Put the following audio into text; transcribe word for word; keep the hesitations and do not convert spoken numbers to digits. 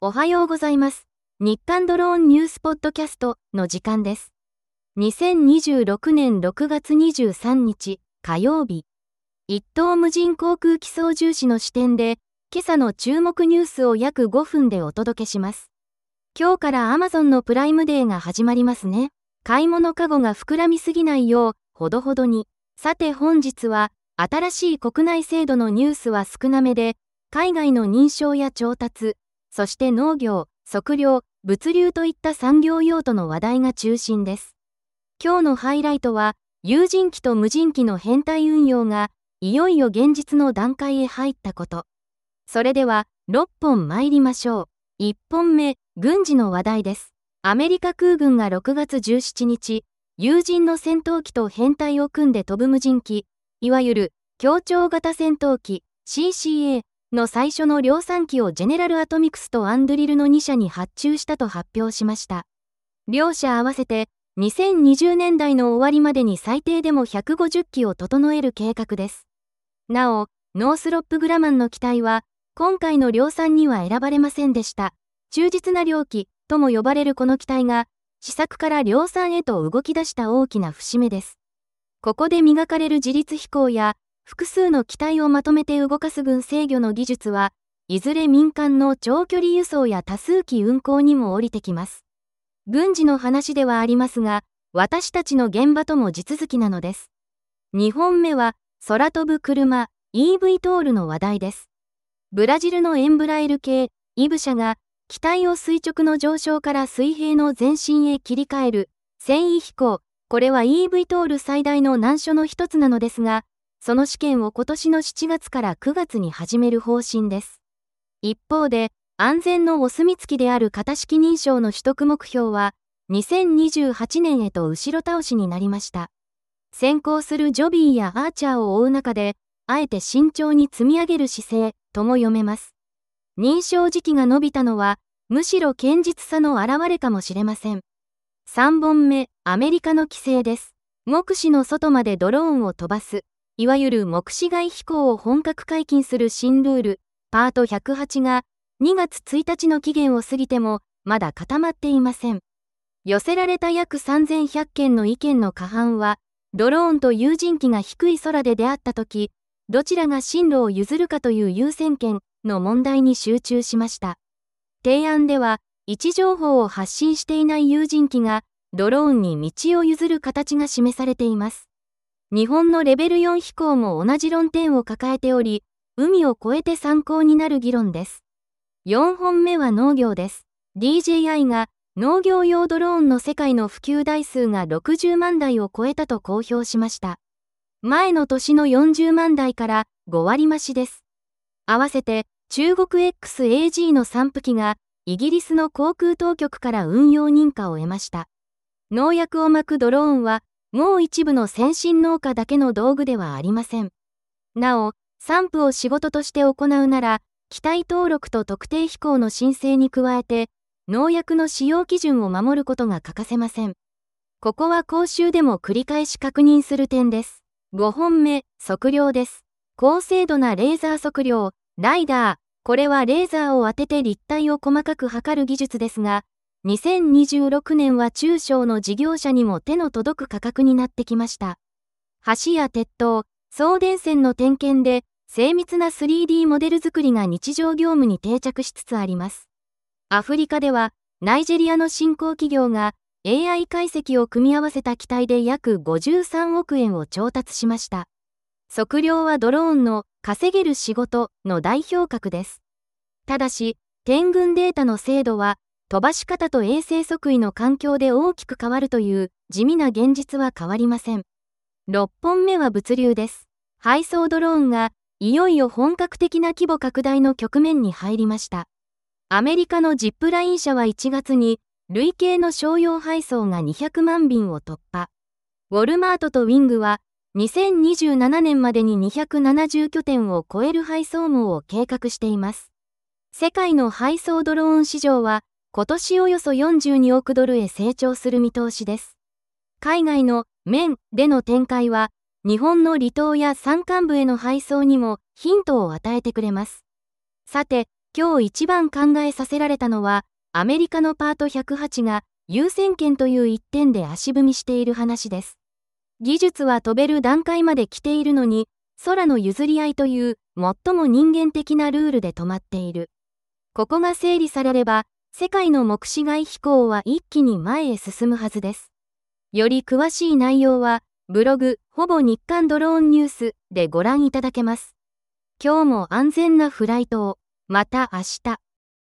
おはようございます。日刊ドローンニュースポッドキャストの時間です。にせんにじゅうろくねんろくがつにじゅうさんにち火曜日。一等無人航空機操縦士の視点で、今朝の注目ニュースを約ごふんでお届けします。今日から Amazon のプライムデーが始まりますね。買い物カゴが膨らみすぎないよう、ほどほどに。さて本日は、新しい国内制度のニュースは少なめで、海外の認証や調達、そして農業、測量、物流といった産業用途の話題が中心です。今日のハイライトは、有人機と無人機の編隊運用が、いよいよ現実の段階へ入ったこと。それでは、ろっぽん参りましょう。いっぽんめ、軍事の話題です。アメリカ空軍がろくがつじゅうしちにち、有人の戦闘機と編隊を組んで飛ぶ無人機、いわゆる、協調型戦闘機、シーシーエー、の最初の量産機をジェネラルアトミクスとアンドリルのにしゃに発注したと発表しました。両社合わせてにせんにじゅうねんだいの終わりまでに最低でもひゃくごじゅっきを整える計画です。なお、ノースロップグラマンの機体は今回の量産には選ばれませんでした。忠実な両機とも呼ばれるこの機体が試作から量産へと動き出した大きな節目です。ここで磨かれる自律飛行や複数の機体をまとめて動かす軍制御の技術はいずれ民間の長距離輸送や多数機運航にも降りてきます。軍事の話ではありますが、私たちの現場とも地続きなのです。にほんめは空飛ぶ車 イーブイ トールの話題です。ブラジルのエンブラエル系イブ社が機体を垂直の上昇から水平の前進へ切り替える旋翼飛行、これは イーブイ トール最大の難所の一つなのですが、その試験を今年のしちがつからくがつに始める方針です。一方で、安全のお墨付きである型式認証の取得目標は、にせんにじゅうはちねんへと後ろ倒しになりました。先行するジョビーやアーチャーを追う中で、あえて慎重に積み上げる姿勢とも読めます。認証時期が伸びたのは、むしろ堅実さの表れかもしれません。さんぼんめ、アメリカの規制です。目視の外までドローンを飛ばす。いわゆる目視外飛行を本格解禁する新ルール、パートひゃくはちがにがつついたちの期限を過ぎてもまだ固まっていません。寄せられた約さんぜんひゃっけんの意見の過半は、ドローンと有人機が低い空で出会ったとき、どちらが進路を譲るかという優先権の問題に集中しました。提案では、位置情報を発信していない有人機がドローンに道を譲る形が示されています。日本のレベルよん飛行も同じ論点を抱えており、海を越えて参考になる議論です。よんほんめは農業です。ディージェーアイ が農業用ドローンの世界の普及台数がろくじゅうまんだいを超えたと公表しました。前の年のよんじゅうまんだいからごわり増しです。合わせて中国 エックスエージー の散布機がイギリスの航空当局から運用認可を得ました。農薬をまくドローンはもう一部の先進農家だけの道具ではありません。なお、散布を仕事として行うなら、機体登録と特定飛行の申請に加えて、農薬の使用基準を守ることが欠かせません。ここは講習でも繰り返し確認する点です。ごほんめ、測量です。高精度なレーザー測量、ライダー。これはレーザーを当てて立体を細かく測る技術ですが、にせんにじゅうろくねんは中小の事業者にも手の届く価格になってきました。橋や鉄塔、送電線の点検で精密な スリーディー モデル作りが日常業務に定着しつつあります。アフリカではナイジェリアの新興企業が エーアイ 解析を組み合わせた機体で約ごじゅうさんおくえんを調達しました。測量はドローンの稼げる仕事の代表格です。ただし、点群データの精度は飛ばし方と衛星測位の環境で大きく変わるという地味な現実は変わりません。ろっぽんめは物流です。配送ドローンがいよいよ本格的な規模拡大の局面に入りました。アメリカのジップライン社はいちがつに累計の商用配送がにひゃくまんびんを突破。ウォルマートとウィングはにせんにじゅうななねんまでににひゃくななじゅうきょてんを超える配送網を計画しています。世界の配送ドローン市場は今年およそよんじゅうにおくドルへ成長する見通しです。海外の面での展開は、日本の離島や山間部への配送にもヒントを与えてくれます。さて、 今日一番考えさせられたのは、アメリカのパートひゃくはちが優先権という一点で足踏みしている話です。技術は飛べる段階まで来ているのに、空の譲り合いという最も人間的なルールで止まっている。ここが整理されれば、世界の目視外飛行は一気に前へ進むはずです。より詳しい内容は、ブログ、ほぼ日刊ドローンニュースでご覧いただけます。今日も安全なフライトを。また明日。